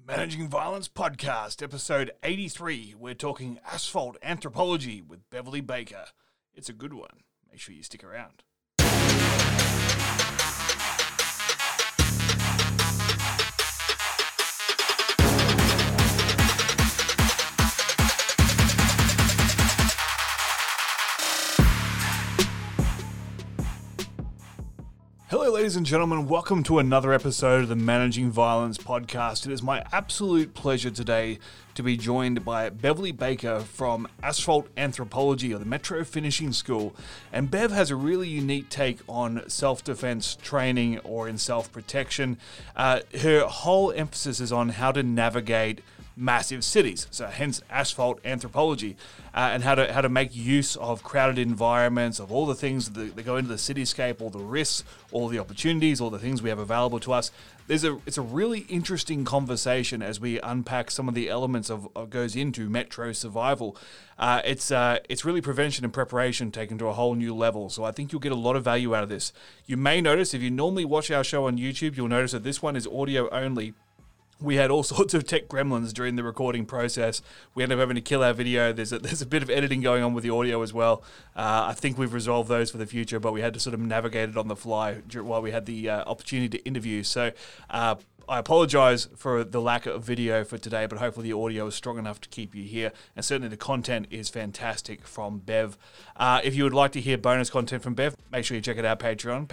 Managing Violence Podcast, episode 83. We're talking asphalt anthropology with Beverly Baker. It's a good one. Make sure you stick around. Hello, ladies and gentlemen. Welcome to another episode of the Managing Violence Podcast. It is my absolute pleasure today to be joined by Beverly Baker from Asphalt Anthropology of the Metro Finishing School. And Bev has a really unique take on self-defense training or in self-protection. Her whole emphasis is on how to navigate massive cities, so hence asphalt anthropology, and how to make use of crowded environments, of all the things that go into the cityscape, all the risks, all the opportunities, all the things we have available to us. It's a really interesting conversation as we unpack some of the elements of goes into metro survival. It's really prevention and preparation taken to a whole new level. So I think you'll get a lot of value out of this. You may notice, if you normally watch our show on YouTube, you'll notice that this one is audio only. We had all sorts of tech gremlins during the recording process. We ended up having to kill our video. There's a bit of editing going on with the audio as well. I think we've resolved those for the future, but we had to sort of navigate it on the fly while we had the opportunity to interview. So I apologize for the lack of video for today, but hopefully the audio is strong enough to keep you here. And certainly the content is fantastic from Bev. If you would like to hear bonus content from Bev, make sure you check out our Patreon,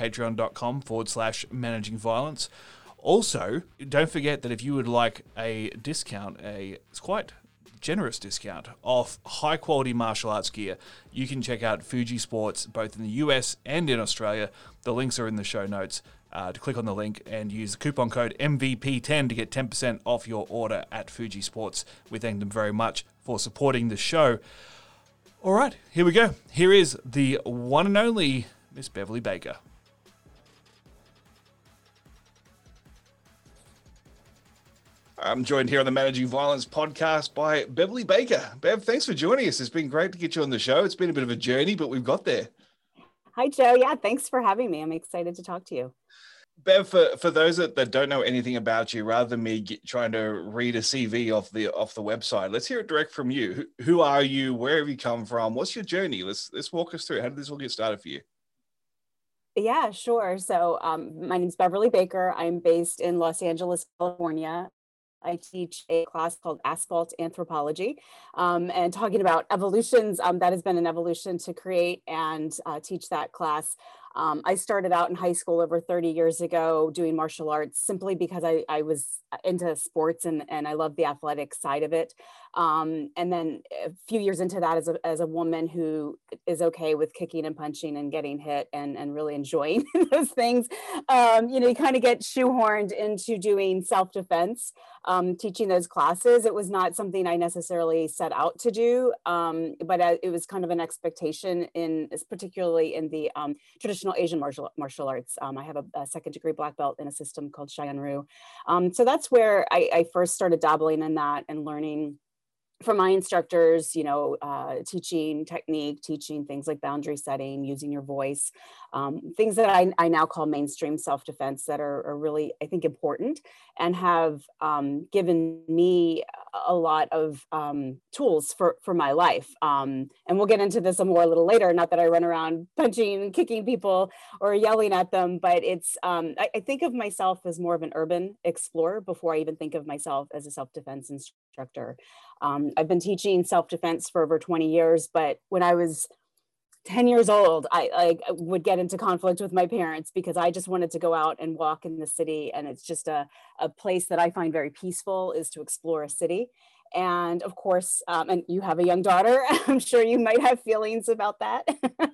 patreon.com/managingviolence. Also, don't forget that if you would like a discount, it's quite generous discount off high-quality martial arts gear, you can check out Fuji Sports both in the US and in Australia. The links are in the show notes. To click on the link and use the coupon code MVP10 to get 10% off your order at Fuji Sports. We thank them very much for supporting the show. All right, here we go. Here is the one and only Miss Beverly Baker. I'm joined here on the Managing Violence Podcast by Beverly Baker. Bev, thanks for joining us. It's been great to get you on the show. It's been a bit of a journey, but we've got there. Hi, Joe. Yeah, thanks for having me. I'm excited to talk to you. Bev, for those that don't know anything about you, rather than me trying to read a CV off the website, let's hear it direct from you. Who are you? Where have you come from? What's your journey? Let's walk us through it. How did this all get started for you? Yeah, sure. So my name's Beverly Baker. I'm based in Los Angeles, California. I teach a class called Asphalt Anthropology, and talking about evolutions, that has been an evolution to create and teach that class. I started out in high school over 30 years ago doing martial arts simply because I was into sports and I love the athletic side of it. And then a few years into that as a woman who is okay with kicking and punching and getting hit and really enjoying those things, you kind of get shoehorned into doing self-defense, teaching those classes. It was not something I necessarily set out to do, but it was kind of an expectation particularly in the traditional Asian martial arts. I have a second degree black belt in a system called Xianru. So that's where I first started dabbling in that and learning from my instructors, teaching technique, teaching things like boundary setting, using your voice, things that I now call mainstream self-defense that are really, I think, important and have given me a lot of tools for my life. And we'll get into this more a little later, not that I run around punching and kicking people or yelling at them, but it's, I think of myself as more of an urban explorer before I even think of myself as a self-defense instructor. I've been teaching self-defense for over 20 years, but when I was 10 years old, I would get into conflict with my parents because I just wanted to go out and walk in the city. And it's just a place that I find very peaceful is to explore a city. And of course, and you have a young daughter, I'm sure you might have feelings about that.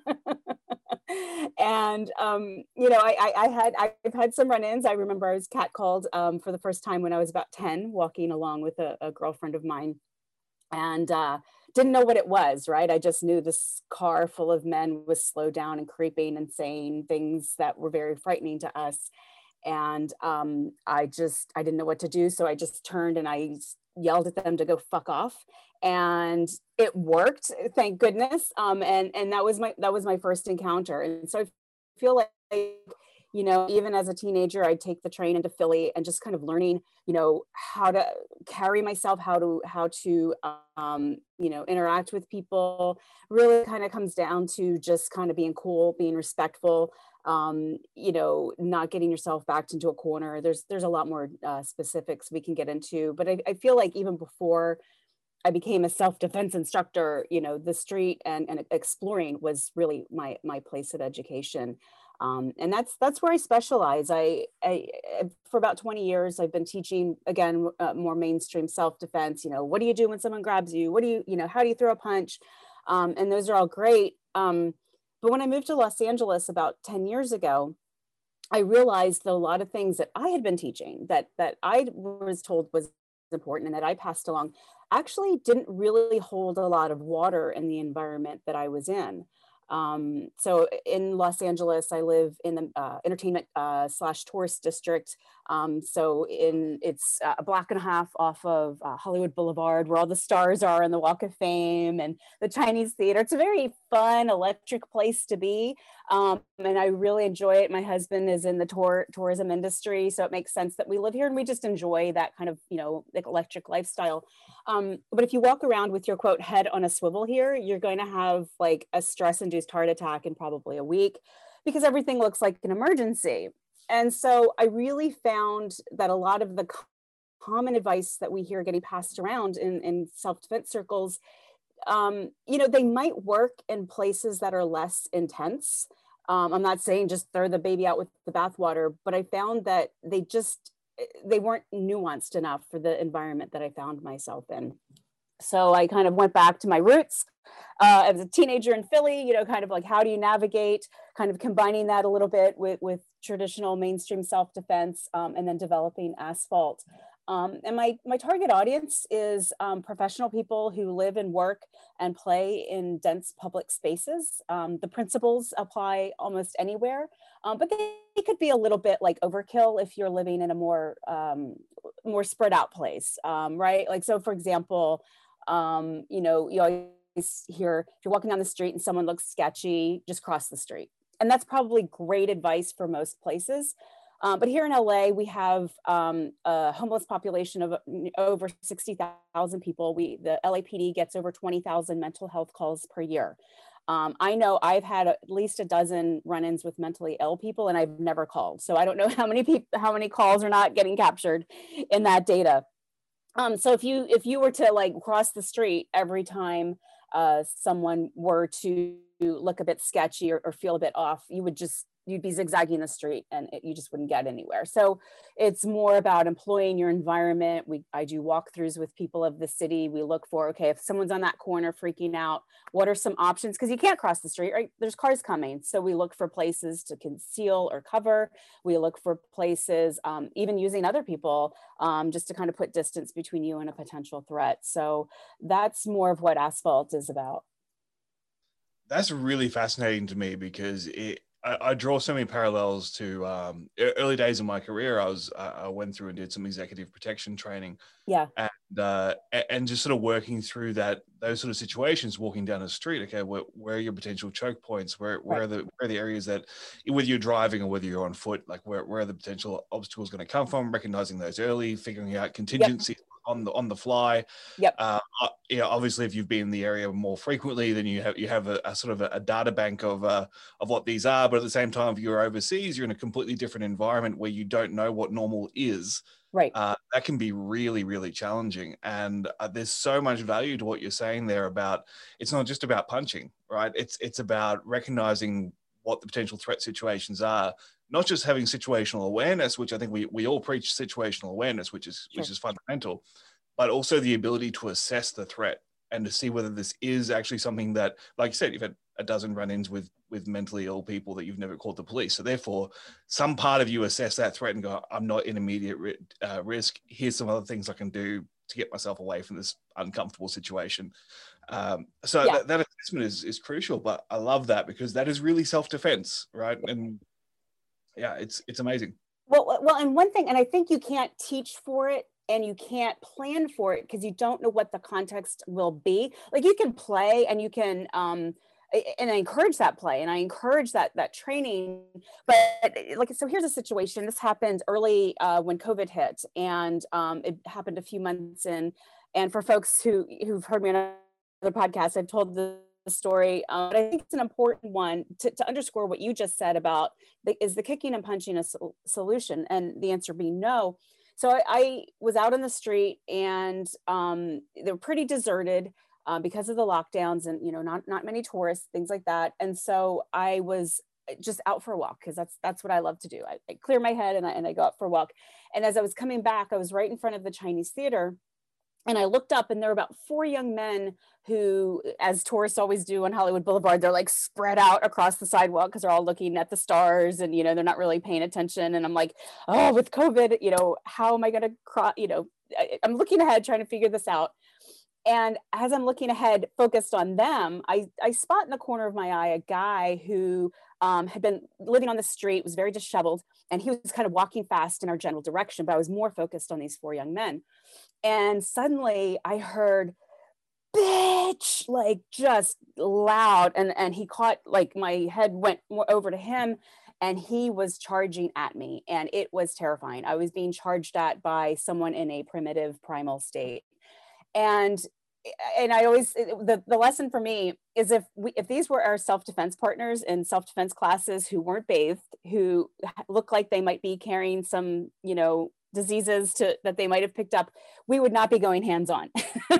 And, I've had some run-ins. I remember I was catcalled for the first time when I was about 10, walking along with a girlfriend of mine. And didn't know what it was, right? I just knew this car full of men was slowed down and creeping and saying things that were very frightening to us. And I didn't know what to do. So I just turned and I yelled at them to go fuck off. And it worked, thank goodness. And that was my first encounter. And so I feel like Even as a teenager, I'd take the train into Philly and just kind of learning, how to carry myself, how to interact with people. Really kind of comes down to just kind of being cool, being respectful, not getting yourself backed into a corner. There's a lot more specifics we can get into, but I feel like even before I became a self-defense instructor, the street and exploring was really my place of education. And that's where I specialize. I for about 20 years, I've been teaching, again, more mainstream self-defense. What do you do when someone grabs you? What do you, how do you throw a punch? And those are all great. But when I moved to Los Angeles about 10 years ago, I realized that a lot of things that I had been teaching that I was told was important and that I passed along actually didn't really hold a lot of water in the environment that I was in. So in Los Angeles, I live in the entertainment / tourist district. So it's a block and a half off of Hollywood Boulevard, where all the stars are in the Walk of Fame and the Chinese Theater. It's a very fun, electric place to be. And I really enjoy it. My husband is in the tourism industry, so it makes sense that we live here and we just enjoy that kind of, like electric lifestyle. But if you walk around with your quote head on a swivel here, you're going to have like a stress-induced heart attack in probably a week because everything looks like an emergency. And so I really found that a lot of the common advice that we hear getting passed around in self-defense circles, they might work in places that are less intense. I'm not saying just throw the baby out with the bathwater, but I found that they weren't nuanced enough for the environment that I found myself in. So I kind of went back to my roots as a teenager in Philly, kind of like, how do you navigate, kind of combining that a little bit with traditional mainstream self-defense, and then developing Asphalt. And my target audience is professional people who live and work and play in dense public spaces. The principles apply almost anywhere, but they could be a little bit like overkill if you're living in a more spread out place, right? Like, so for example, you always hear if you're walking down the street and someone looks sketchy, just cross the street. And that's probably great advice for most places. But here in LA, we have a homeless population of over 60,000 people. The LAPD gets over 20,000 mental health calls per year. I know I've had at least a dozen run-ins with mentally ill people, and I've never called. So I don't know how many calls are not getting captured in that data. So if you were to like cross the street every time someone were to look a bit sketchy or feel a bit off, you'd be zigzagging the street and you just wouldn't get anywhere. So it's more about employing your environment. I do walkthroughs with people of the city. We look for, okay, if someone's on that corner freaking out, what are some options? Because you can't cross the street, right? There's cars coming. So we look for places to conceal or cover. We look for places, even using other people, just to kind of put distance between you and a potential threat. So that's more of what Asphalt is about. That's really fascinating to me because I draw so many parallels to early days of my career. I went through and did some executive protection training. Yeah. And just sort of working through those sort of situations, walking down the street. Okay, where are your potential choke points? Where are the areas that, whether you're driving or whether you're on foot, like where are the potential obstacles going to come from? Recognizing those early, figuring out contingencies. Yep. On the fly. Yep. Obviously, if you've been in the area more frequently, then you have a sort of a data bank of what these are. But at the same time, if you're overseas, you're in a completely different environment where you don't know what normal is. Right. That can be really, really challenging. And there's so much value to what you're saying there about, it's not just about punching, right? It's about recognizing what the potential threat situations are, not just having situational awareness, which I think we all preach situational awareness, which is fundamental, but also the ability to assess the threat and to see whether this is actually something that, like you said, you've had a dozen run-ins with mentally ill people that you've never called the police. So therefore, some part of you assess that threat and go, I'm not in immediate risk. Here's some other things I can do to get myself away from this uncomfortable situation. That assessment is crucial, but I love that because that is really self-defense, right? And yeah, it's amazing. Well, and one thing, and I think you can't teach for it and you can't plan for it because you don't know what the context will be. Like you can play and you can and I encourage that play and I encourage that training. But like, so here's a situation. This happened early when COVID hit, and it happened a few months in. And for folks who've heard me on other podcasts, I've told the story, but I think it's an important one to underscore what you just said about is the kicking and punching a solution, and the answer being no. So I was out on the street, and they were pretty deserted because of the lockdowns, and not many tourists, things like that. And so I was just out for a walk because that's what I love to do. I clear my head and I go out for a walk. And as I was coming back, I was right in front of the Chinese theater. And I looked up, and there were about 4 young men who, as tourists always do on Hollywood Boulevard, they're like spread out across the sidewalk because they're all looking at the stars, and they're not really paying attention. And I'm like, oh, with COVID, how am I going to cross? I'm looking ahead, trying to figure this out. And as I'm looking ahead, focused on them, I spot in the corner of my eye a guy who had been living on the street, was very disheveled, and he was kind of walking fast in our general direction. But I was more focused on these 4 young men. And suddenly I heard, bitch, like just loud. And he caught, like, my head went more over to him, and he was charging at me. And it was terrifying. I was being charged at by someone in a primitive primal state. And I always, the lesson for me is if these were our self-defense partners in self-defense classes who weren't bathed, who look like they might be carrying some, diseases that they might have picked up, we would not be going hands-on.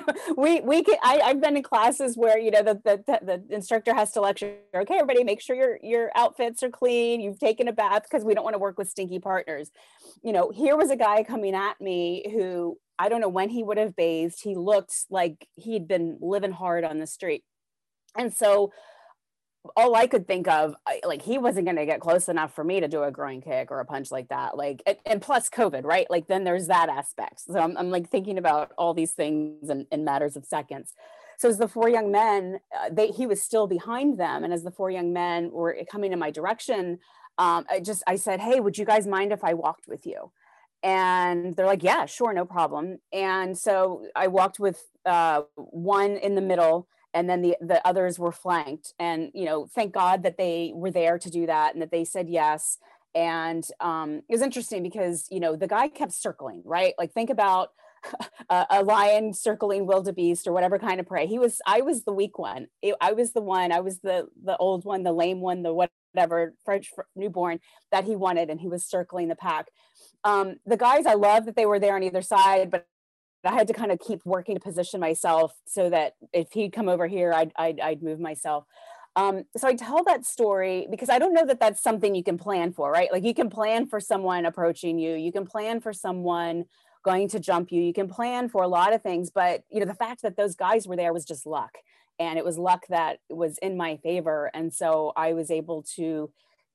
I've been in classes where the instructor has to lecture, okay, everybody, make sure your outfits are clean, you've taken a bath, because we don't want to work with stinky partners. Here was a guy coming at me who, I don't know when he would have bathed. He looked like he'd been living hard on the street. And so all I could think of, like, he wasn't going to get close enough for me to do a groin kick or a punch like that. Like, and plus COVID, right? Like, then there's that aspect. So I'm like thinking about all these things in matters of seconds. So as the 4 young men, he was still behind them. And as the 4 young men were coming in my direction, I said, hey, would you guys mind if I walked with you? And they're like, yeah, sure, no problem. And so I walked with one in the middle, and then the others were flanked. And, thank God that they were there to do that, and that they said yes. And it was interesting because, the guy kept circling, right? Like, think about a lion circling wildebeest or whatever kind of prey. I was the weak one. I was the old one, the lame one, the whatever, French newborn that he wanted, and he was circling the pack. The guys, I love that they were there on either side, but I had to kind of keep working to position myself so that if he'd come over here, I'd move myself. So I tell that story because I don't know that that's something you can plan for, right? Like, you can plan for someone approaching you, you can plan for someone going to jump you, you can plan for a lot of things, but the fact that those guys were there was just luck, and it was luck that was in my favor. And so I was able to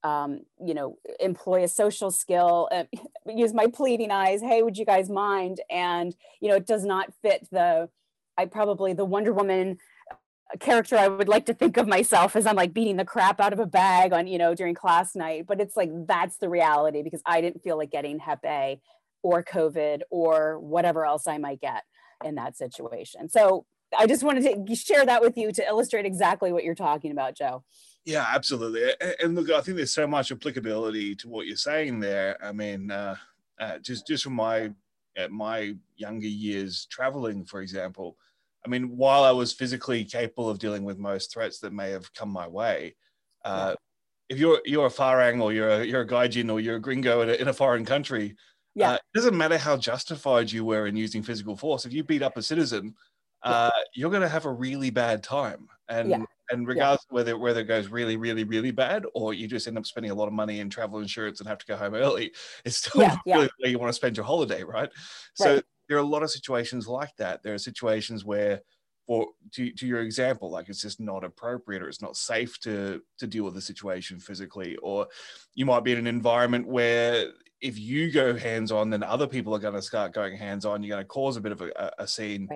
employ a social skill, use my pleading eyes. Hey, would you guys mind? And, it does not fit the Wonder Woman character I would like to think of myself as. I'm like beating the crap out of a bag on, during class night, but it's like, that's the reality, because I didn't feel like getting Hep A or COVID or whatever else I might get in that situation. So I just wanted to share that with you to illustrate exactly what you're talking about, Joe. Yeah, absolutely. And look, I think there's so much applicability to what you're saying there. I mean, just from my younger years traveling, for example, I mean, while I was physically capable of dealing with most threats that may have come my way, if you're a Farang, or you're a Gaijin, or you're a gringo in a foreign country, it doesn't matter how justified you were in using physical force. If you beat up a citizen, you're going to have a really bad time. And regardless of whether it goes really, really, really bad, or you just end up spending a lot of money in travel insurance and have to go home early, it's still really where you want to spend your holiday, right? So there are a lot of situations like that. There are situations where, to your example, like, it's just not appropriate, or it's not safe to deal with the situation physically. Or you might be in an environment where if you go hands-on, then other people are going to start going hands-on. You're going to cause a bit of a scene.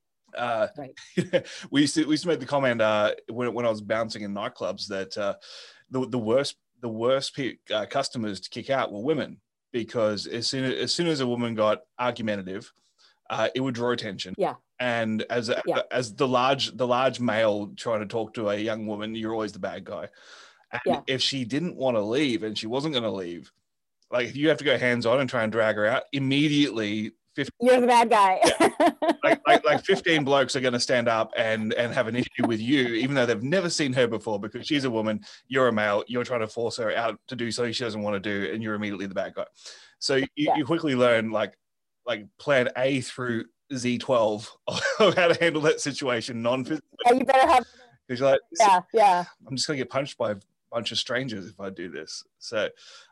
We used to make the comment when I was bouncing in nightclubs that the worst customers to kick out were women, because as soon as a woman got argumentative, it would draw attention. Yeah. And as the large male trying to talk to a young woman, you're always the bad guy. And if she didn't want to leave and she wasn't going to leave, like if you have to go hands on and try and drag her out, immediately you're the bad guy. like 15 blokes are going to stand up and have an issue with you, even though they've never seen her before, because she's a woman, you're a male, you're trying to force her out to do something she doesn't want to do, and you're immediately the bad guy. So you quickly learn like plan A through Z12 of how to handle that situation non-physically. You better have. Because you're like, I'm just going to get punched by a bunch of strangers if I do this. So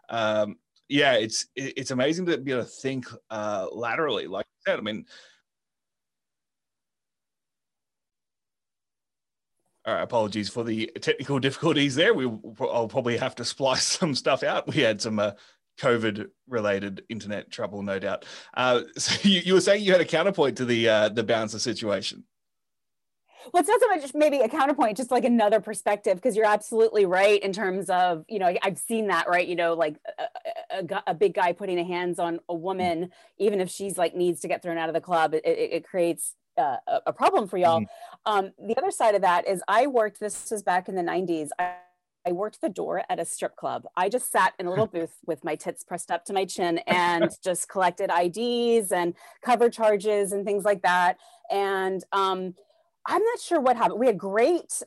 it's amazing to be able to think laterally, like I said. I mean, all right, apologies for the technical difficulties there. I'll probably have to splice some stuff out. We had some COVID-related internet trouble, no doubt. So you were saying you had a counterpoint to the bouncer situation. Well, it's not so much maybe a counterpoint, just like another perspective, because you're absolutely right in terms of, I've seen that, right? Like a big guy putting a hands on a woman, even if she's like needs to get thrown out of the club, it creates a problem for y'all. The other side of that is this was back in the 90s. I worked the door at a strip club. I just sat in a little booth with my tits pressed up to my chin and just collected IDs and cover charges and things like that. And I'm not sure what happened. We had great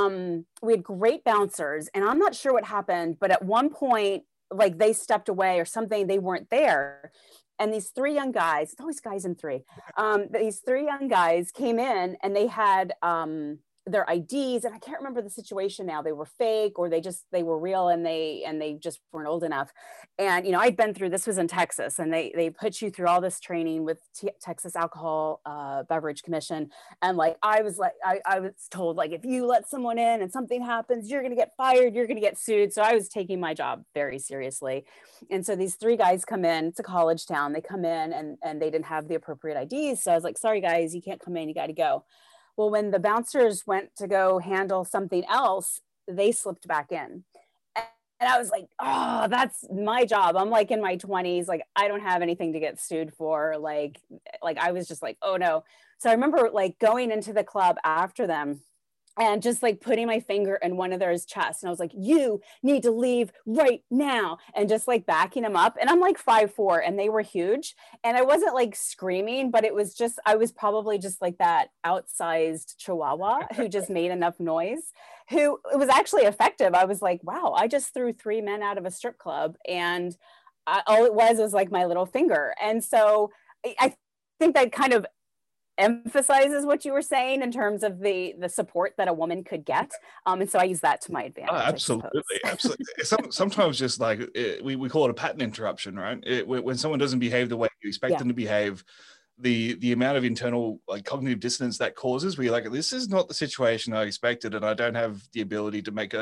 bouncers, and I'm not sure what happened, but at one point, like they stepped away or something, they weren't there. And these three young guys, it's always guys in three, these three young guys came in and they had their IDs, and I can't remember the situation now. They were fake or they were real, and they just weren't old enough. And I'd been through, this was in Texas, and they put you through all this training with Texas Alcohol Beverage Commission. And like I was told, like, if you let someone in and something happens, you're gonna get fired, you're gonna get sued. So I was taking my job very seriously. And so these three guys come in, it's a college town, they come in and they didn't have the appropriate IDs. So I was like, sorry guys, you can't come in, you got to go. Well, when the bouncers went to go handle something else, they slipped back in. And I was like, oh, that's my job. I'm like in my 20s. Like, I don't have anything to get sued for. Like I was just like, oh no. So I remember like going into the club after them and just like putting my finger in one of their chest. And I was like, you need to leave right now. And just like backing them up. And I'm like 5'4", and they were huge. And I wasn't like screaming, but it was just, I was probably just like that outsized chihuahua who just made enough noise, who it was actually effective. I was like, wow, I just threw three men out of a strip club. And all it was like my little finger. And so I think that kind of emphasizes what you were saying in terms of the support that a woman could get, and so I use that to my advantage. Absolutely. Sometimes just like we call it a pattern interruption, right? When someone doesn't behave the way you expect them to behave, the amount of internal like cognitive dissonance that causes, where you're like, this is not the situation I expected, and I don't have the ability to make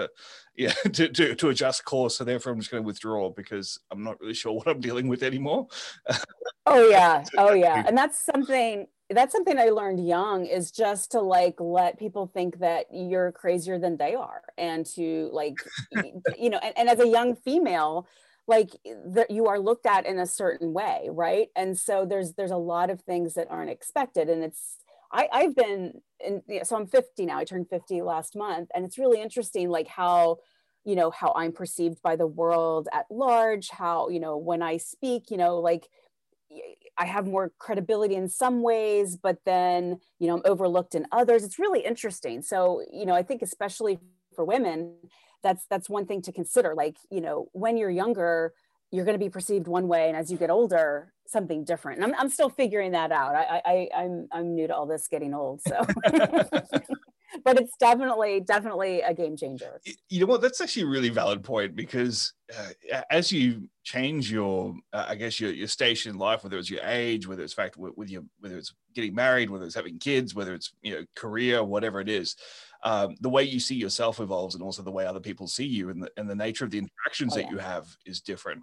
to adjust course, so therefore I'm just going to withdraw because I'm not really sure what I'm dealing with anymore. Oh yeah, and that's something I learned young, is just to like let people think that you're crazier than they are, and to like and as a young female, like that you are looked at in a certain way, right? And so there's a lot of things that aren't expected. And it's I've been in, so I'm 50 now, I turned 50 last month, and it's really interesting like how I'm perceived by the world at large, how when I speak, like I have more credibility in some ways, but then, I'm overlooked in others. It's really interesting. So, I think especially for women, that's one thing to consider. Like, when you're younger, you're going to be perceived one way, and as you get older, something different. And I'm still figuring that out. I'm new to all this, getting old. So, but it's definitely a game changer. You know what? That's actually a really valid point, because as you change your, I guess your station in life, whether it's your age, whether it's whether it's getting married, whether it's having kids, whether it's career, whatever it is, the way you see yourself evolves, and also the way other people see you, and the nature of the interactions that you have is different.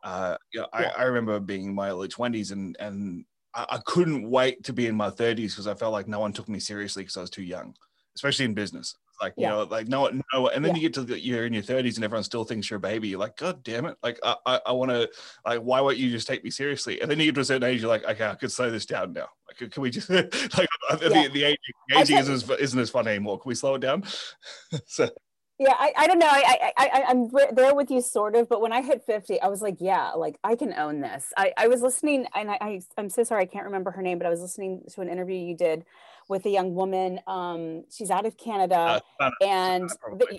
I remember being in my early 20s, and I couldn't wait to be in my 30s, because I felt like no one took me seriously because I was too young, especially in business. Like, like no, and then you get to you're in your 30s and everyone still thinks you're a baby. You're like, God damn it. Like, I want to, like, why won't you just take me seriously? And then you get to a certain age, you're like, okay, I could slow this down now. Like, Can we just like the aging isn't as fun anymore? Can we slow it down? So. Yeah, I don't know. I'm there with you sort of, but when I hit 50, I was like, yeah, like I can own this. I was listening, and I'm so sorry I can't remember her name, but I was listening to an interview you did with a young woman. She's out of Canada, and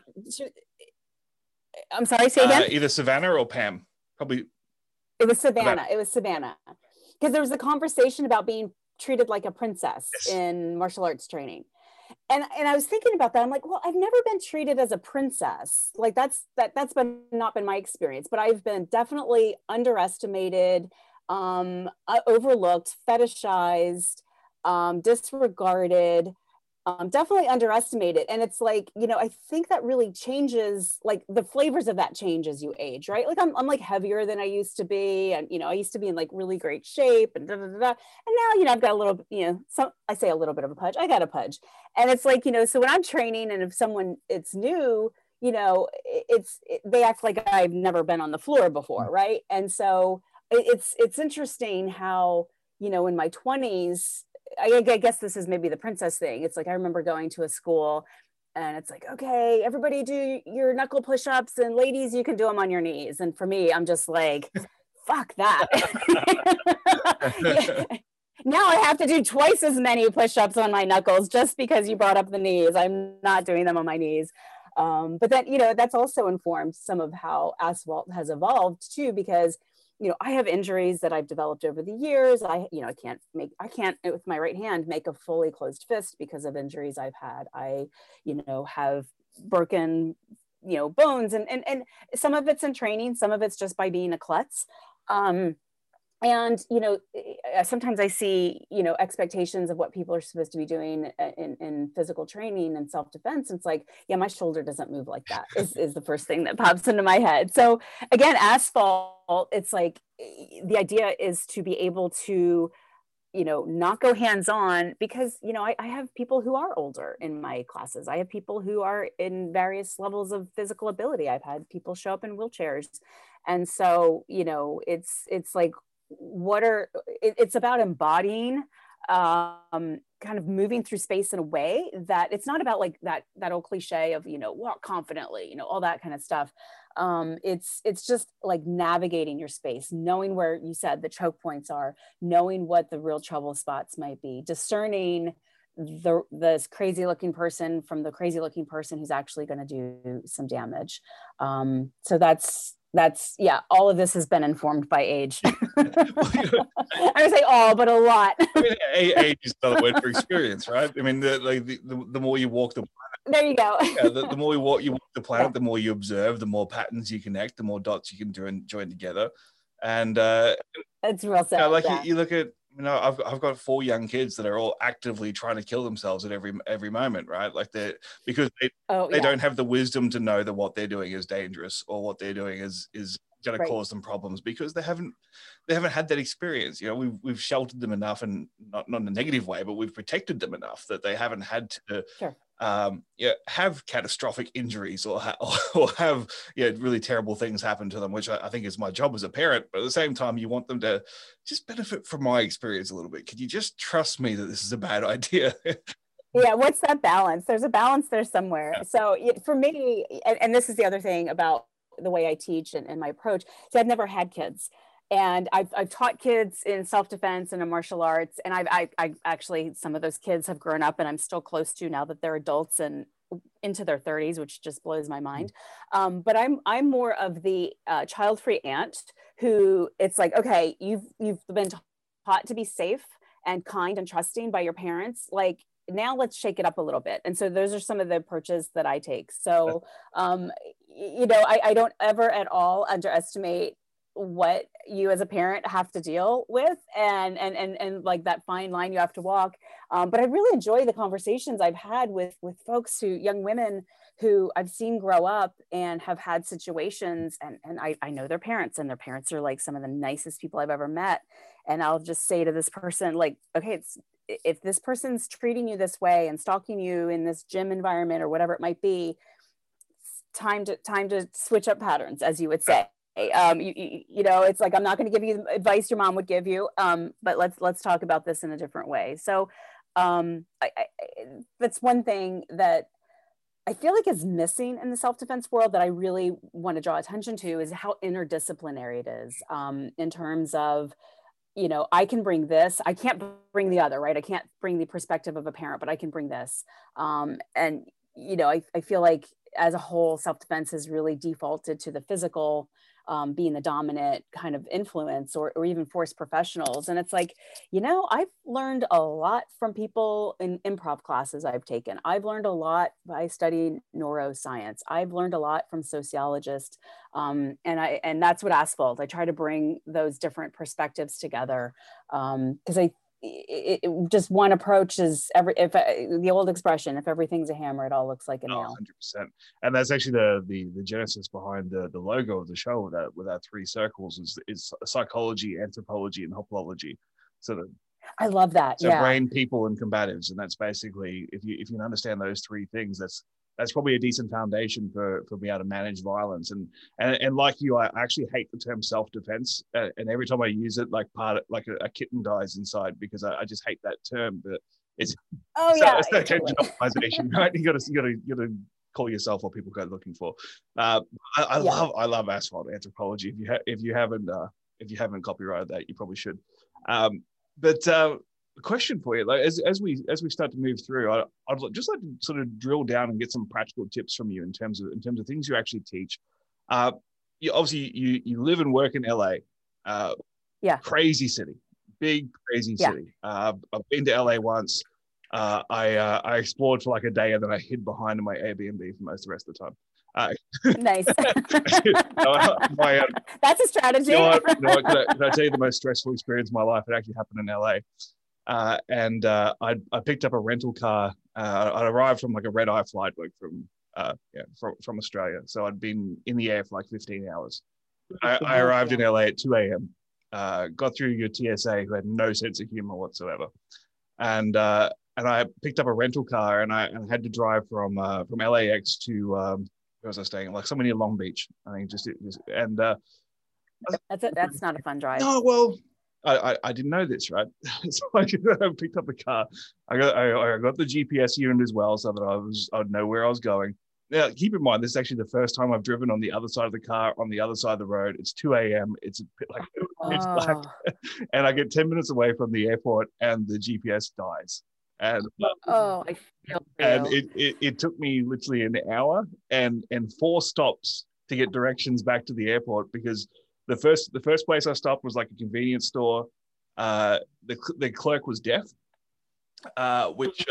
I'm sorry, say again. Either Savannah or Pam, probably. It was Savannah. It was Savannah, because there was a conversation about being treated like a princess in martial arts training. And I was thinking about that. I'm like, well, I've never been treated as a princess. Like that's been not been my experience, but I've been definitely underestimated, overlooked, fetishized, disregarded, definitely underestimated. And it's like, you know, I think that really changes, like the flavors of that change as you age, right? Like I'm like heavier than I used to be. And, you know, I used to be in like really great shape and And now, you know, I've got a little, you know, I say a little bit of a pudge. I got a pudge. And it's like, you know, so when I'm training and if someone it's new, you know, they act like I've never been on the floor before. Right. And so it's interesting how, you know, in my 20s, I guess this is maybe the princess thing. It's like, I remember going to a school and it's like, okay, everybody do your knuckle push-ups, and ladies, you can do them on your knees. And for me, I'm just like, fuck that. Now I have to do twice as many push-ups on my knuckles just because you brought up the knees. I'm not doing them on my knees. But then, you know, that's also informed some of how asphalt has evolved too, because you know, I have injuries that I've developed over the years. I can't with my right hand make a fully closed fist because of injuries I've had. I, you know, have broken, you know, bones, and some of it's in training, some of it's just by being a klutz. And, you know, sometimes I see, you know, expectations of what people are supposed to be doing in physical training and self-defense. It's like, yeah, my shoulder doesn't move like that is the first thing that pops into my head. So again, asphalt, it's like the idea is to be able to, you know, not go hands-on, because, you know, I have people who are older in my classes. I have people who are in various levels of physical ability. I've had people show up in wheelchairs. And so, you know, it's like, it's about embodying, kind of moving through space in a way that it's not about like that old cliche of, you know, walk confidently, you know, all that kind of stuff. It's just like navigating your space, knowing where you said the choke points are, knowing what the real trouble spots might be, discerning this crazy looking person from the crazy looking person who's actually going to do some damage. So that's yeah, all of this has been informed by age. I would say all, but a lot. I mean, age is another word for experience, right? I mean, the more you walk the planet, there you go. The more you walk the planet, the more you observe, the more patterns you connect, the more dots you can join together. And it's real sad. You know, like you look at, you know, I've got 4 young kids that are all actively trying to kill themselves at every moment, right? Like because they don't have the wisdom to know that what they're doing is dangerous, or what they're doing is going to cause them problems, because they haven't had that experience. You know, we've sheltered them enough, and not in a negative way, but we've protected them enough that they haven't had to have catastrophic injuries or have really terrible things happen to them, which I think is my job as a parent. But at the same time, you want them to just benefit from my experience a little bit. Could you just trust me that this is a bad idea? Yeah, what's that balance? There's a balance there somewhere. Yeah. So for me, and this is the other thing about the way I teach and my approach, so I've never had kids. And I've taught kids in self-defense and in martial arts. And I actually, some of those kids have grown up and I'm still close to now that they're adults and into their 30s, which just blows my mind. But I'm more of the child-free aunt who it's like, okay, you've been taught to be safe and kind and trusting by your parents. Like, now let's shake it up a little bit. And so those are some of the approaches that I take. So, you know, I don't ever at all underestimate what you as a parent have to deal with and like that fine line you have to walk. But I really enjoy the conversations I've had with folks young women who I've seen grow up and have had situations, and I know their parents, and their parents are like some of the nicest people I've ever met. And I'll just say to this person, like, okay, if this person's treating you this way and stalking you in this gym environment or whatever it might be, it's time to switch up patterns, as you would say. It's like, I'm not going to give you advice your mom would give you, but let's talk about this in a different way. So that's one thing that I feel like is missing in the self-defense world that I really want to draw attention to, is how interdisciplinary it is, in terms of, I can bring this, I can't bring the other, right? I can't bring the perspective of a parent, but I can bring this. I feel like as a whole, self-defense has really defaulted to the physical, being the dominant kind of influence, or even force professionals. And it's like, I've learned a lot from people in improv classes I've taken. I've learned a lot by studying neuroscience. I've learned a lot from sociologists. And that's what Asphalt, I try to bring those different perspectives together. Because just one approach is the old expression, if everything's a hammer, it all looks like a nail. 100%. And that's actually the genesis behind the logo of the show, with our three circles is psychology, anthropology, and hopology. So I love that. So brain, people, and combatives. And that's basically, if you can understand those three things, that's probably a decent foundation for being able to manage violence. And like you, I actually hate the term self-defense. And every time I use it, like a kitten dies inside, because I just hate that term. But it's it's that totally. Optimization, right? You got to call yourself what people go looking for. I love Asphalt Anthropology. If you haven't copyrighted that, you probably should. But a question for you, like as we start to move through, I'd just like to sort of drill down and get some practical tips from you in terms of things you actually teach. You live and work in LA. Crazy city, big crazy city. I've been to LA once. I explored for like a day, and then I hid behind in my Airbnb for most of the rest of the time. Nice. That's a strategy. Can I tell you the most stressful experience of my life? It actually happened in LA. I picked up a rental car. I'd arrived from like a red-eye flight, like from Australia. So I'd been in the air for like 15 hours. I arrived in LA at 2 a.m. Got through your TSA, who had no sense of humor whatsoever. And I picked up a rental car, and I had to drive from LAX to where was I staying? Like somewhere near Long Beach. I think that's not a fun drive. No, well, I didn't know this, right? So I picked up the car. I got the GPS unit as well, so that I'd know where I was going. Now, keep in mind, this is actually the first time I've driven on the other side of the car, on the other side of the road. It's 2 a.m. It's black, and I get 10 minutes away from the airport, and the GPS dies. And I feel and it took me literally an hour and 4 stops to get directions back to the airport, because the first place I stopped was like a convenience store. The clerk was deaf, which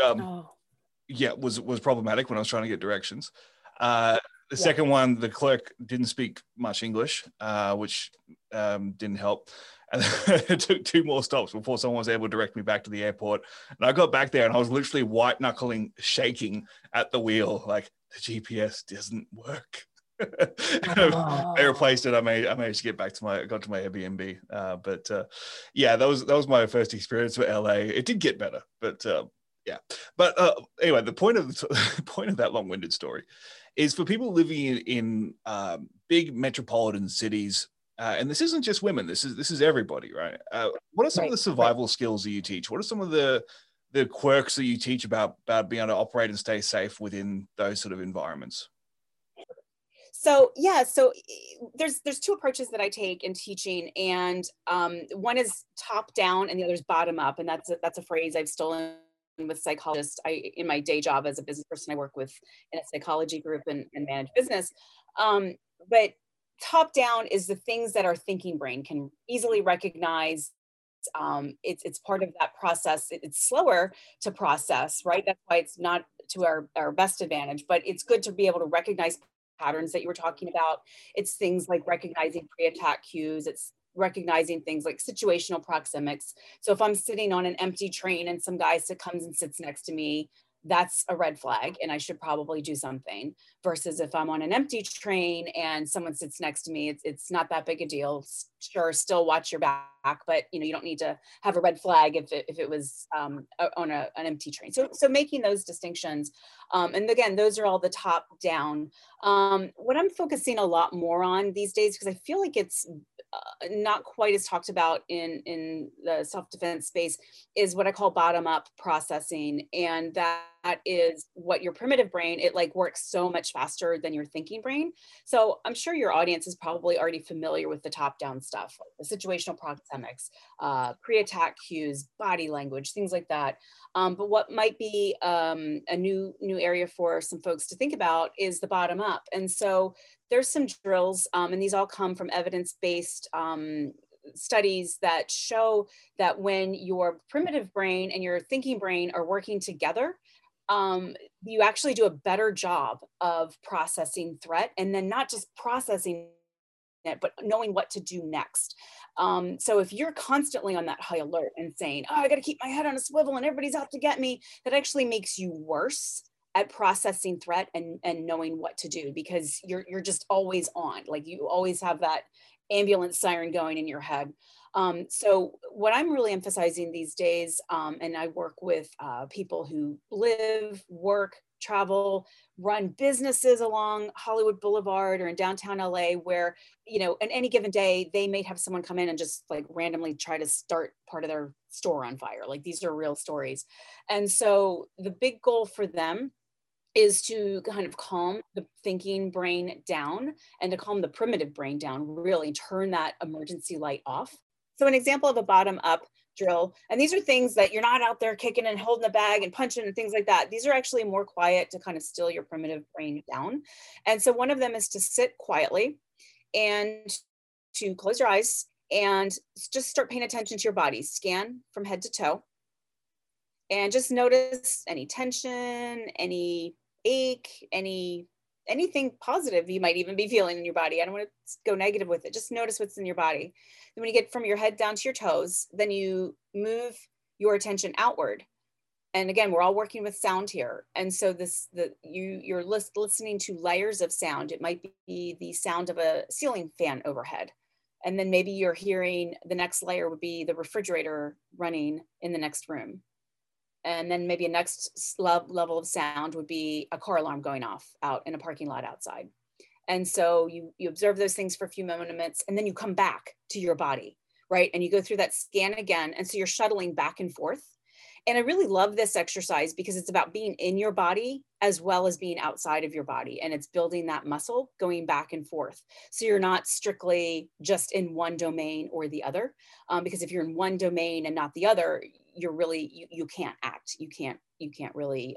was problematic when I was trying to get directions. The second one, the clerk didn't speak much English, which didn't help. And it took 2 more stops before someone was able to direct me back to the airport. And I got back there, and I was literally white knuckling, shaking at the wheel, like, the GPS doesn't work. I replaced it. I managed to get back to my Airbnb. But that was my first experience with LA. It did get better, but anyway, the point of that long-winded story is for people living in big metropolitan cities. And this isn't just women. This is everybody, right? What are some of the survival skills that you teach? What are some of the quirks that you teach about being able to operate and stay safe within those sort of environments? So there's 2 approaches that I take in teaching, and one is top down and the other is bottom up, and that's a phrase I've stolen with psychologists. In my day job as a business person, I work in a psychology group and manage business. But top down is the things that our thinking brain can easily recognize. It's part of that process. It's slower to process, right? That's why it's not to our best advantage, but it's good to be able to recognize patterns that you were talking about. It's things like recognizing pre-attack cues. It's recognizing things like situational proxemics. So if I'm sitting on an empty train and some guy comes and sits next to me, that's a red flag and I should probably do something. Versus if I'm on an empty train and someone sits next to me, it's not that big a deal. Sure, still watch your back, but you don't need to have a red flag if it was on an empty train. So making those distinctions, and again, those are all the top down. What I'm focusing a lot more on these days, because I feel like it's not quite as talked about in the self-defense space, is what I call bottom-up processing. And that is what your primitive brain, it like works so much faster than your thinking brain. So I'm sure your audience is probably already familiar with the top-down stuff, like the situational proxemics, pre-attack cues, body language, things like that. But what might be a new area for some folks to think about is the bottom up. And so there's some drills, and these all come from evidence-based studies that show that when your primitive brain and your thinking brain are working together, you actually do a better job of processing threat, and then not just processing it, but knowing what to do next. So if you're constantly on that high alert and saying, oh, I got to keep my head on a swivel and everybody's out to get me, that actually makes you worse at processing threat and knowing what to do, because you're just always on, like you always have that ambulance siren going in your head. So what I'm really emphasizing these days, and I work with people who live, work, travel, run businesses along Hollywood Boulevard or in downtown LA, where, on any given day, they may have someone come in and just like randomly try to start part of their store on fire. Like these are real stories. And so the big goal for them is to kind of calm the thinking brain down and to calm the primitive brain down, really turn that emergency light off. So an example of a bottom up drill, and these are things that you're not out there kicking and holding the bag and punching and things like that. These are actually more quiet to kind of still your primitive brain down. And so one of them is to sit quietly and to close your eyes and just start paying attention to your body. Scan from head to toe and just notice any tension, any ache, anything positive you might even be feeling in your body. I don't want to go negative with it. Just notice what's in your body. And when you get from your head down to your toes, then you move your attention outward. And again, we're all working with sound here. And so you're listening to layers of sound. It might be the sound of a ceiling fan overhead. And then maybe you're hearing the next layer would be the refrigerator running in the next room. And then maybe a next level of sound would be a car alarm going off out in a parking lot outside. And so you observe those things for a few moments, and then you come back to your body, right? And you go through that scan again. And so you're shuttling back and forth. And I really love this exercise because it's about being in your body as well as being outside of your body. And it's building that muscle going back and forth. So you're not strictly just in one domain or the other. Because if you're in one domain and not the other, you're really, you can't act. You can't really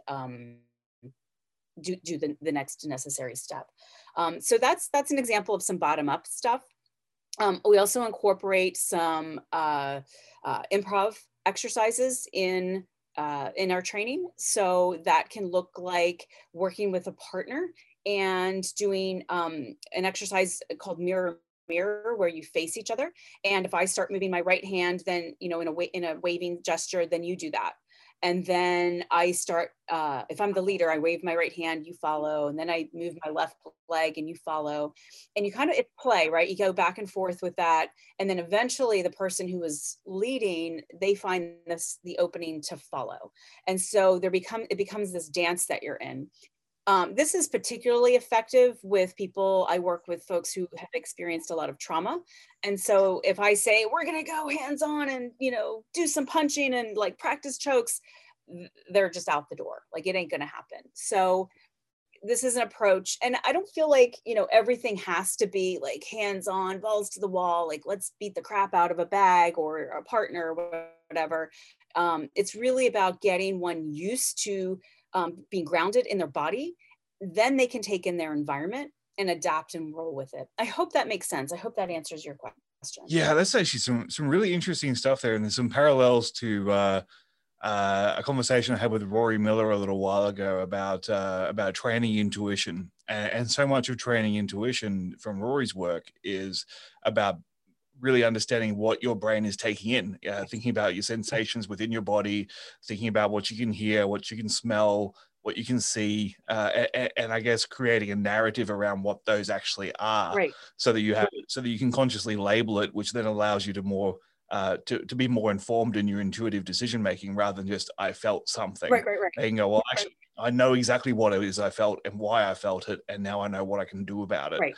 do the next necessary step. So that's an example of some bottom up stuff. We also incorporate some improv exercises in our training. So that can look like working with a partner and doing an exercise called mirror, where you face each other. And if I start moving my right hand, then, in a waving gesture, then you do that. And then I start, if I'm the leader, I wave my right hand, you follow. And then I move my left leg and you follow. And you kind of play, right? You go back and forth with that. And then eventually the person who is leading, they find the opening to follow. And so it becomes this dance that you're in. This is particularly effective with people. I work with folks who have experienced a lot of trauma. And so if I say, we're going to go hands on and, do some punching and like practice chokes, they're just out the door. Like it ain't going to happen. So this is an approach. And I don't feel like, everything has to be like hands on, balls to the wall, like let's beat the crap out of a bag or a partner or whatever. It's really about getting one used to being grounded in their body. Then they can take in their environment and adapt and roll with it. I hope that makes sense. I hope that answers your question. Yeah, that's actually some really interesting stuff there. And there's some parallels to a conversation I had with Rory Miller a little while ago about training intuition. And so much of training intuition from Rory's work is about really understanding what your brain is taking in, thinking about your sensations within your body, thinking about what you can hear, what you can smell, what you can see, and I guess creating a narrative around what those actually are, Right. so that you can consciously label it, which then allows you to more to be more informed in your intuitive decision making, rather than just I felt something. Right. They can go, well, actually, I know exactly what it is I felt and why I felt it, and now I know what I can do about it. Right.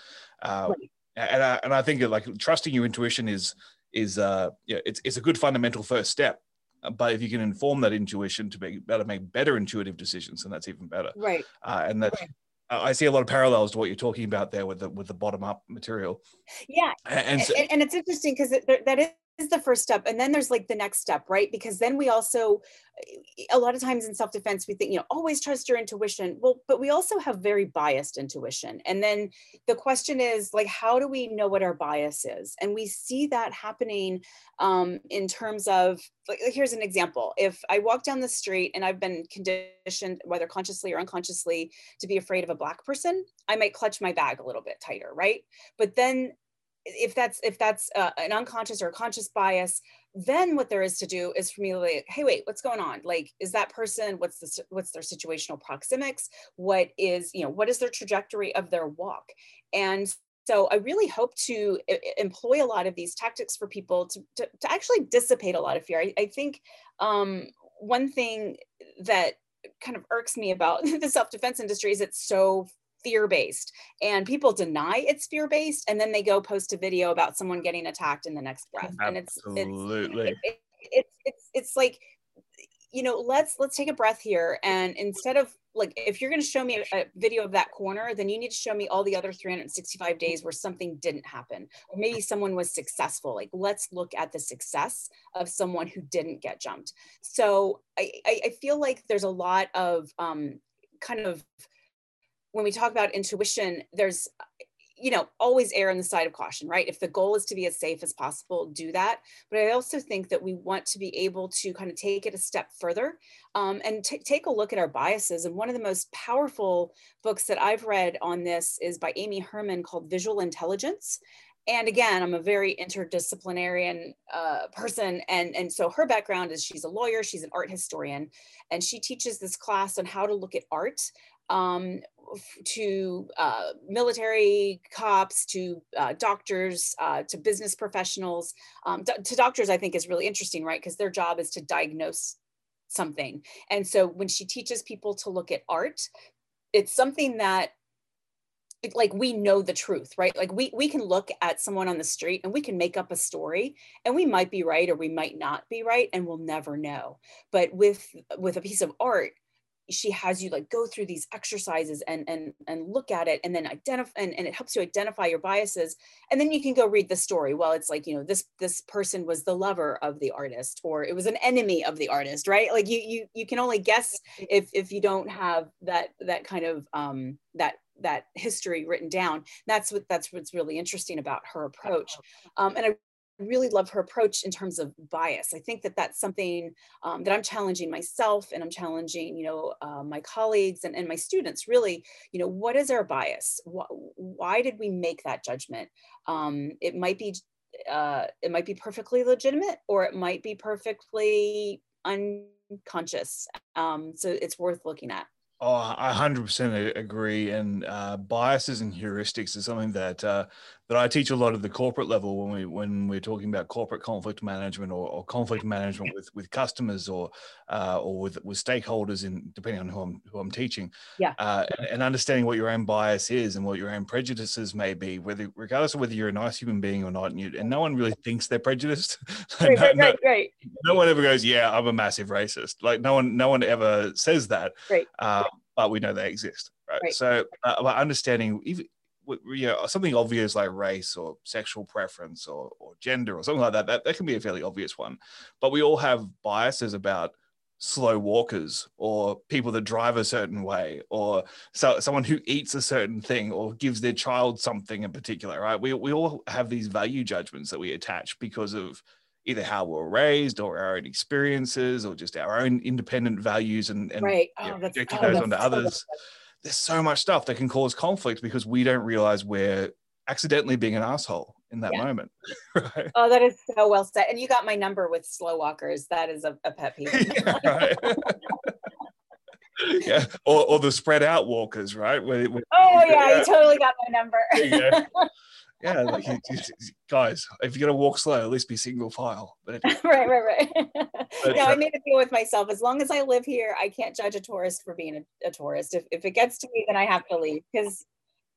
And I think like trusting your intuition is it's a good fundamental first step. But if you can inform that intuition to be able to make better intuitive decisions, then that's even better. Right. And that I see a lot of parallels to what you're talking about there with the bottom up material. Yeah. And it's interesting because that is the first step. And then there's like the next step, right? Because then we also, a lot of times in self-defense, we think, always trust your intuition. Well, but we also have very biased intuition. And then the question is like, how do we know what our bias is? And we see that happening in terms of, like, here's an example. If I walk down the street and I've been conditioned, whether consciously or unconsciously, to be afraid of a Black person, I might clutch my bag a little bit tighter, right? But then if that's an unconscious or a conscious bias, then what there is to do is for me to like, hey, wait, what's going on? Like, is that person, what's their situational proxemics? What is their trajectory of their walk? And so I really hope to employ a lot of these tactics for people to actually dissipate a lot of fear. I think one thing that kind of irks me about the self-defense industry is it's so fear-based, and people deny it's fear-based, and then they go post a video about someone getting attacked in the next breath. Absolutely. And it's like, let's take a breath here, and instead of like, if you're going to show me a video of that corner, then you need to show me all the other 365 days where something didn't happen, or maybe someone was successful. Like, let's look at the success of someone who didn't get jumped. So I feel like there's a lot of kind of, when we talk about intuition, there's, always err on the side of caution, right? If the goal is to be as safe as possible, do that. But I also think that we want to be able to kind of take it a step further and take a look at our biases. And one of the most powerful books that I've read on this is by Amy Herman, called Visual Intelligence. And again, I'm a very interdisciplinarian person. And so her background is, she's a lawyer, she's an art historian, and she teaches this class on how to look at art to military cops, to doctors, to business professionals. To doctors, I think is really interesting, right? Because their job is to diagnose something. And so when she teaches people to look at art, it's something that, like, we know the truth, right? Like we can look at someone on the street and we can make up a story, and we might be right or we might not be right, and we'll never know. But with a piece of art, she has you like go through these exercises and look at it, and then identify, and it helps you identify your biases. And then you can go read the story. Well, it's like, this person was the lover of the artist, or it was an enemy of the artist, right? Like you can only guess if you don't have that kind of that history written down. That's what's really interesting about her approach. And I really love her approach in terms of bias. I think that that's something that I'm challenging myself, and I'm challenging, my colleagues and my students. Really, what is our bias? Why did we make that judgment? It might be perfectly legitimate, or it might be perfectly unconscious. So it's worth looking at. Oh, I 100% agree. And biases and heuristics is something that I teach a lot at the corporate level when we're talking about corporate conflict management, or conflict management with customers, or with stakeholders, depending on who I'm teaching. Yeah. And understanding what your own bias is and what your own prejudices may be, regardless of whether you're a nice human being or not. And no one really thinks they're prejudiced. Right. No one ever goes, yeah, I'm a massive racist. Like no one ever says that. Right. But we know they exist, right? So understanding even something obvious like race or sexual preference or gender or something like that can be a fairly obvious one. But we all have biases about slow walkers, or people that drive a certain way, or someone who eats a certain thing, or gives their child something in particular, right? We all have these value judgments that we attach because of either how we're raised, or our own experiences, or just our own independent values, and right. projecting those onto others. There's so much stuff that can cause conflict because we don't realize we're accidentally being an asshole in that Yeah. moment. Right. Oh, that is so well said. And you got my number with slow walkers. That is a pet peeve. Yeah, right. Yeah, or the spread out walkers, right? Oh yeah, Yeah, you totally got my number. there you go. Yeah, like guys, if you're gonna walk slow, at least be single file. But Right. but, No, I made a deal with myself. As long as I live here, I can't judge a tourist for being a tourist. If it gets to me, then I have to leave because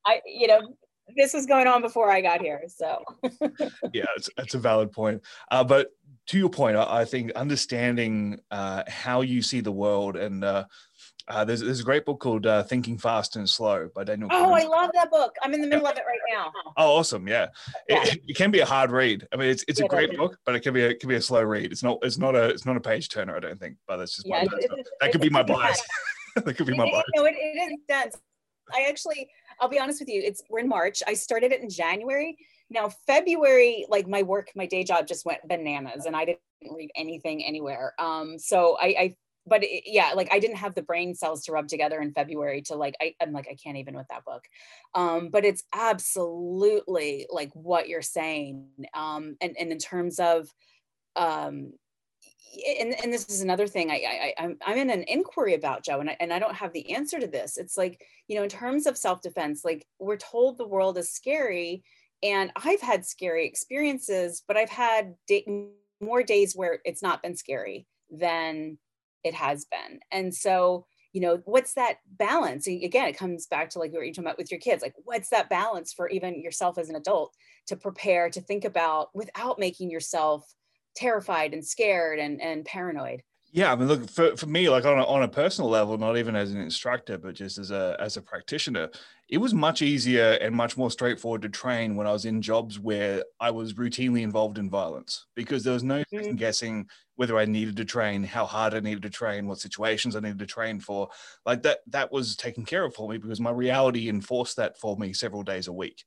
this was going on before I got here. So yeah, it's a valid point. But to your point, I think understanding how you see the world, and there's a great book called Thinking Fast and Slow by Daniel oh, Kahneman. I love that book. I'm in the middle of it right now. Oh, awesome! Yeah, it can be a hard read. I mean, it's a great book, but it can be a slow read. It's not a page turner, I don't think. But that's just that could be my bias. That could be my bias. No, it is dense. I'll be honest with you. We're in March. I started it in January. Now February, like my day job just went bananas, and I didn't read anything anywhere. So like I didn't have the brain cells to rub together in February to I'm like, I can't even with that book. But it's absolutely like what you're saying. And in terms of, and this is another thing I'm in an inquiry about, Joe, and I don't have the answer to this. It's like, in terms of self-defense, like we're told the world is scary, and I've had scary experiences, but I've had more days where it's not been scary than it has been. And so, what's that balance? Again, it comes back to like what you're talking about with your kids. Like, what's that balance for even yourself as an adult to prepare, to think about without making yourself terrified and scared and paranoid? Yeah, I mean, look, for me, like on a personal level, not even as an instructor, but just as a practitioner, it was much easier and much more straightforward to train when I was in jobs where I was routinely involved in violence, because there was no second guessing whether I needed to train, how hard I needed to train, what situations I needed to train for. Like that was taken care of for me because my reality enforced that for me several days a week.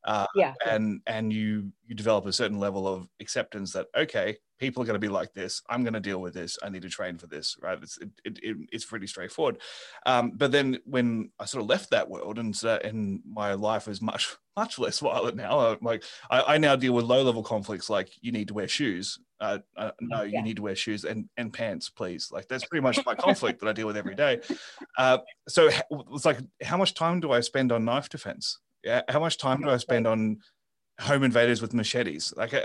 And you develop a certain level of acceptance that, okay, people are going to be like this. I'm going to deal with this. I need to train for this, right? It's pretty straightforward. But then when I sort of left that world and my life is much less violent now, I now deal with low level conflicts like you need to wear shoes. No, you need to wear shoes and pants, please. Like that's pretty much my conflict that I deal with every day. So it's like, how much time do I spend on knife defense? Yeah, how much time do I spend on home invaders with machetes? Like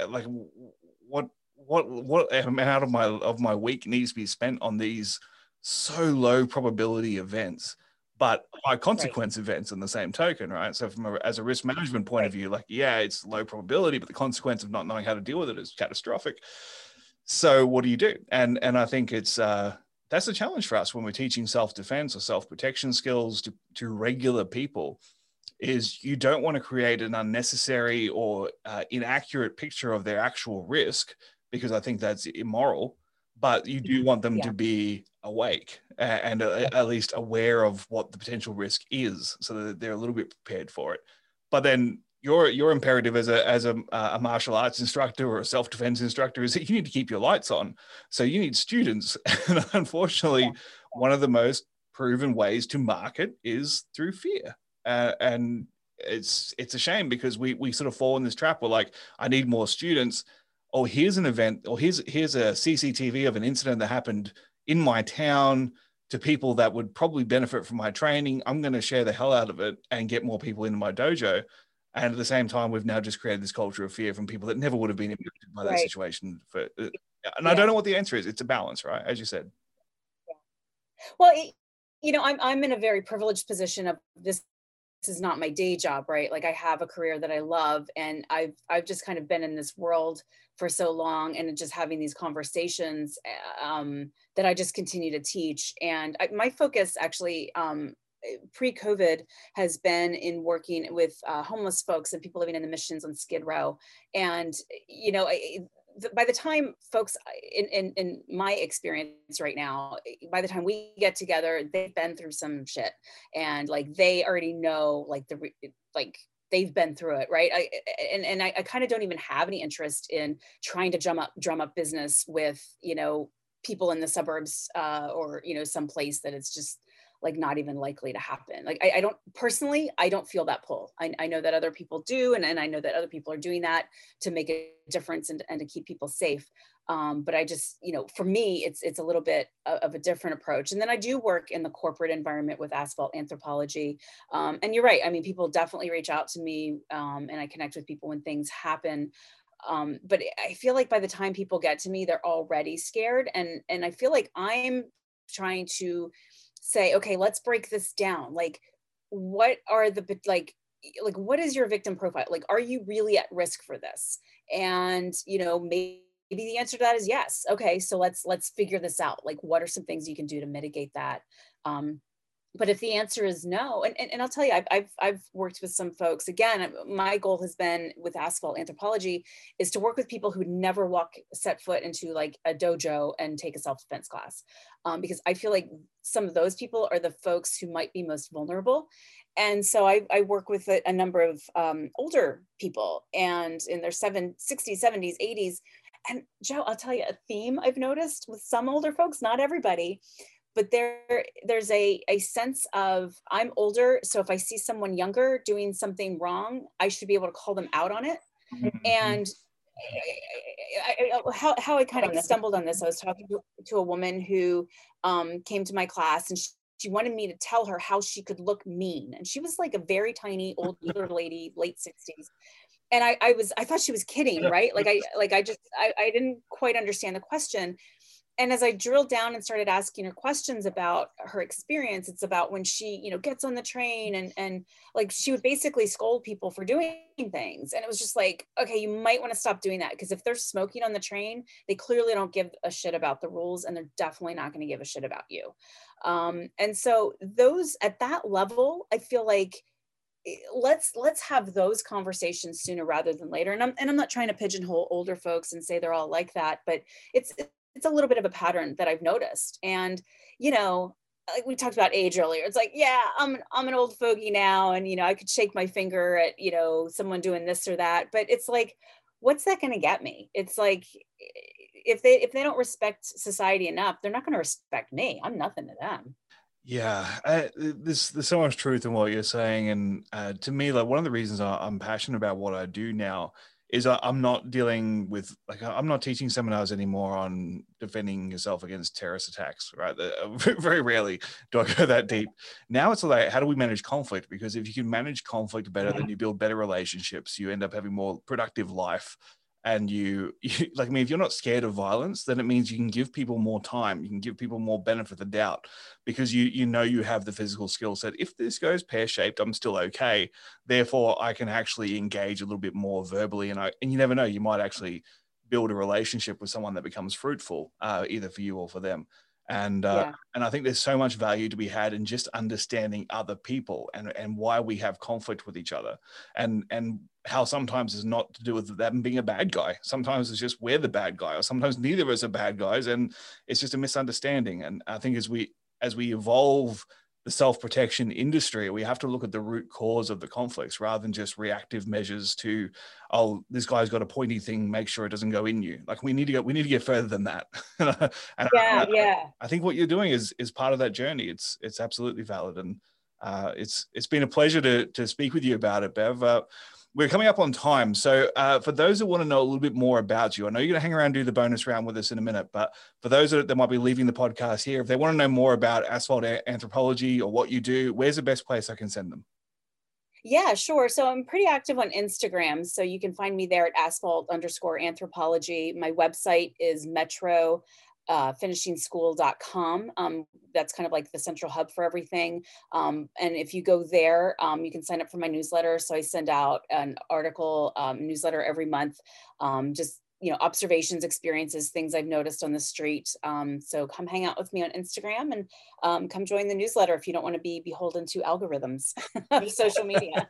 what amount of my week needs to be spent on these so low probability events, but high consequence events in the same token, right? So as a risk management point of view, like, yeah, it's low probability, but the consequence of not knowing how to deal with it is catastrophic. So what do you do? And I think it's that's a challenge for us when we're teaching self-defense or self-protection skills to regular people. Is you don't want to create an unnecessary or inaccurate picture of their actual risk, because I think that's immoral, but you do want them to be awake and at least aware of what the potential risk is, so that they're a little bit prepared for it. But then your imperative as a martial arts instructor or a self-defense instructor is that you need to keep your lights on. So you need students. And unfortunately, one of the most proven ways to market is through fear. And it's a shame because we sort of fall in this trap where, like, I need more students. Oh, here's an event, or here's a CCTV of an incident that happened in my town to people that would probably benefit from my training. I'm going to share the hell out of it and get more people into my dojo. And at the same time, we've now just created this culture of fear from people that never would have been impacted by that situation. I don't know what the answer is. It's a balance, right? As you said. Well, I'm in a very privileged position of this is not my day job, right? Like I have a career that I love, and I've just kind of been in this world for so long, and just having these conversations that I just continue to teach. And my focus actually pre-COVID has been in working with homeless folks and people living in the missions on Skid Row. And, by the time folks in my experience right now, by the time we get together, they've been through some shit, and like they already know they've been through it, right? I kind of don't even have any interest in trying to drum up business with people in the suburbs or some place that it's just like not even likely to happen. Like I don't personally, I don't feel that pull. I know that other people do, and I know that other people are doing that to make a difference and to keep people safe. But I just, for me, it's a little bit of a different approach. And then I do work in the corporate environment with Asphalt Anthropology. And you're right. I mean, people definitely reach out to me, and I connect with people when things happen. But I feel like by the time people get to me, they're already scared. And I feel like I'm trying to say, okay, let's break this down. Like, what are the, like what is your victim profile? Like, are you really at risk for this? And maybe the answer to that is yes. Okay, so let's figure this out. Like, what are some things you can do to mitigate that? But if the answer is no, and I'll tell you, I've worked with some folks. Again, my goal has been with Asphalt Anthropology is to work with people who never set foot into like a dojo and take a self-defense class, because I feel like some of those people are the folks who might be most vulnerable. And so I work with a number of older people, and in their 60s, 70s, 80s. And Joe, I'll tell you a theme I've noticed with some older folks, not everybody, but there's a sense of, I'm older, so if I see someone younger doing something wrong, I should be able to call them out on it. And how I kind of stumbled on this, I was talking to a woman who came to my class, and she wanted me to tell her how she could look mean. And she was like a very tiny older lady, late 60s. And I thought she was kidding, right? I didn't quite understand the question. And as I drilled down and started asking her questions about her experience, it's about when she, gets on the train and like she would basically scold people for doing things. And it was just like, okay, you might want to stop doing that, because if they're smoking on the train, they clearly don't give a shit about the rules, and they're definitely not going to give a shit about you. And so those at that level, I feel like let's have those conversations sooner rather than later. And I'm not trying to pigeonhole older folks and say they're all like that, but it's a little bit of a pattern that I've noticed. And, like we talked about age earlier, it's like, yeah, I'm an old fogey now. And, I could shake my finger at, someone doing this or that, but it's like, what's that going to get me? It's like, if they don't respect society enough, they're not going to respect me. I'm nothing to them. Yeah, there's so much truth in what you're saying. And to me, like one of the reasons I'm passionate about what I do now is I'm not dealing with, like, I'm not teaching seminars anymore on defending yourself against terrorist attacks, right? Very rarely do I go that deep. Now it's like, how do we manage conflict? Because if you can manage conflict better, then you build better relationships. You end up having more productive life. And you like, I mean, if you're not scared of violence, then it means you can give people more time. You can give people more benefit of the doubt, because you have the physical skill set. If this goes pear-shaped, I'm still okay. Therefore, I can actually engage a little bit more verbally, and you never know, you might actually build a relationship with someone that becomes fruitful, either for you or for them. And I think there's so much value to be had in just understanding other people and why we have conflict with each other, and how sometimes it's not to do with them being a bad guy. Sometimes it's just we're the bad guy, or sometimes neither of us are bad guys, and it's just a misunderstanding. And I think as we evolve the self-protection industry, we have to look at the root cause of the conflicts rather than just reactive measures to, oh, this guy's got a pointy thing, make sure it doesn't go in you. Like we need to get further than that. I think what you're doing is part of that journey. It's absolutely valid. And it's been a pleasure to speak with you about it, Bev. We're coming up on time. So for those that want to know a little bit more about you, I know you're going to hang around and do the bonus round with us in a minute, but for those that might be leaving the podcast here, if they want to know more about Asphalt Anthropology or what you do, where's the best place I can send them? Yeah, sure. So I'm pretty active on Instagram. So you can find me there at asphalt_anthropology. My website is Metro finishingschool.com. That's kind of like the central hub for everything. And if you go there, you can sign up for my newsletter. So I send out an article newsletter every month, just observations, experiences, things I've noticed on the street. So come hang out with me on Instagram, and come join the newsletter if you don't want to be beholden to algorithms of social media.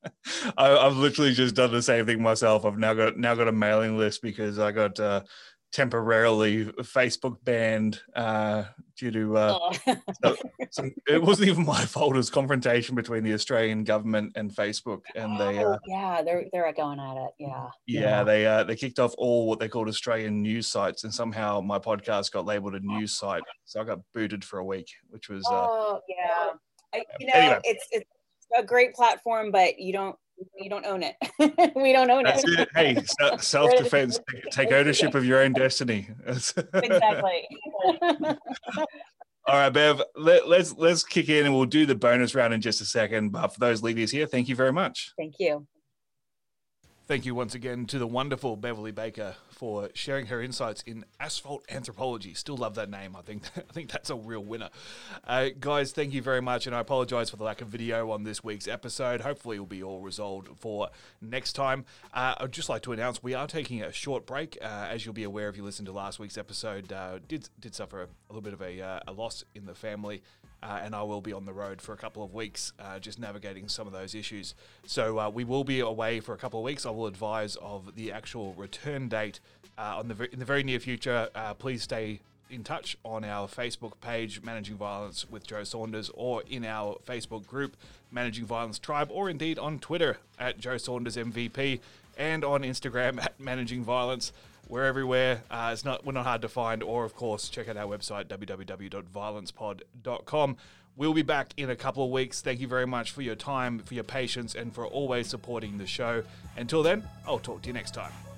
I've literally just done the same thing myself. I've now got a mailing list because I got temporarily Facebook banned due to it wasn't even my fault. It was confrontation between the Australian government and Facebook, and they're going at it. They kicked off all what they called Australian news sites, and somehow my podcast got labeled a news site, so I got booted for a week, which was anyway. It's a great platform, but you don't own it. We don't own it. Hey, self-defense. Take ownership of your own destiny. Exactly. All right, Bev, let's kick in and we'll do the bonus round in just a second. But for those leaders here, thank you very much. Thank you. Thank you once again to the wonderful Beverly Baker for sharing her insights in asphalt anthropology. Still love that name. I think that's a real winner. Guys, thank you very much, and I apologize for the lack of video on this week's episode. Hopefully it will be all resolved for next time. I'd just like to announce we are taking a short break. As you'll be aware if you listened to last week's episode, did suffer a little bit of a loss in the family. And I will be on the road for a couple of weeks, just navigating some of those issues. So we will be away for a couple of weeks. I will advise of the actual return date in the very near future. Please stay in touch on our Facebook page, Managing Violence with Joe Saunders, or in our Facebook group, Managing Violence Tribe, or indeed on Twitter at Joe Saunders MVP, and on Instagram at Managing Violence. We're everywhere. We're not hard to find. Or, of course, check out our website, www.violencepod.com. We'll be back in a couple of weeks. Thank you very much for your time, for your patience, and for always supporting the show. Until then, I'll talk to you next time.